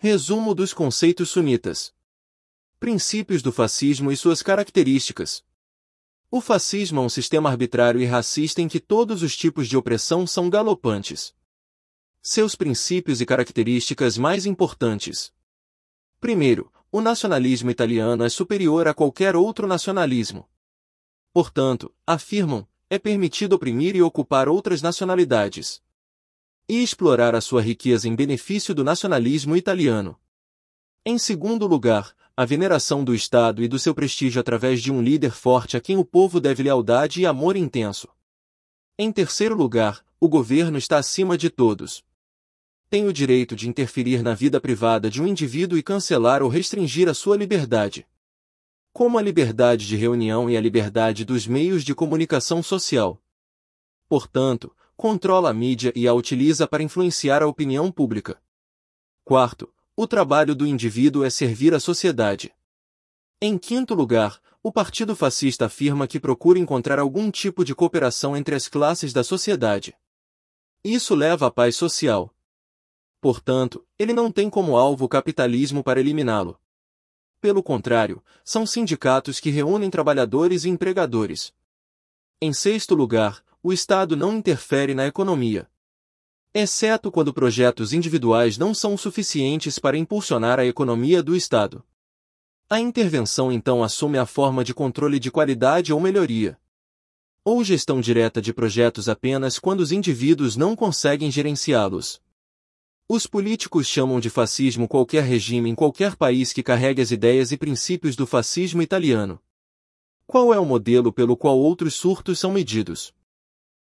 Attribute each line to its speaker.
Speaker 1: Resumo dos conceitos sunitas. Princípios do fascismo e suas características. O fascismo é um sistema arbitrário e racista em que todos os tipos de opressão são galopantes. Seus princípios e características mais importantes. Primeiro, o nacionalismo italiano é superior a qualquer outro nacionalismo. Portanto, afirmam, é permitido oprimir e ocupar outras nacionalidades e explorar a sua riqueza em benefício do nacionalismo italiano. Em segundo lugar, a veneração do Estado e do seu prestígio através de um líder forte a quem o povo deve lealdade e amor intenso. Em terceiro lugar, o governo está acima de todos. Tem o direito de interferir na vida privada de um indivíduo e cancelar ou restringir a sua liberdade, como a liberdade de reunião e a liberdade dos meios de comunicação social. Portanto, controla a mídia e a utiliza para influenciar a opinião pública. Quarto, o trabalho do indivíduo é servir à sociedade. Em quinto lugar, o Partido Fascista afirma que procura encontrar algum tipo de cooperação entre as classes da sociedade. Isso leva à paz social. Portanto, ele não tem como alvo o capitalismo para eliminá-lo. Pelo contrário, são sindicatos que reúnem trabalhadores e empregadores. Em sexto lugar, o Estado não interfere na economia, exceto quando projetos individuais não são suficientes para impulsionar a economia do Estado. A intervenção então assume a forma de controle de qualidade ou melhoria, ou gestão direta de projetos apenas quando os indivíduos não conseguem gerenciá-los. Os políticos chamam de fascismo qualquer regime em qualquer país que carregue as ideias e princípios do fascismo italiano. Qual é o modelo pelo qual outros surtos são medidos?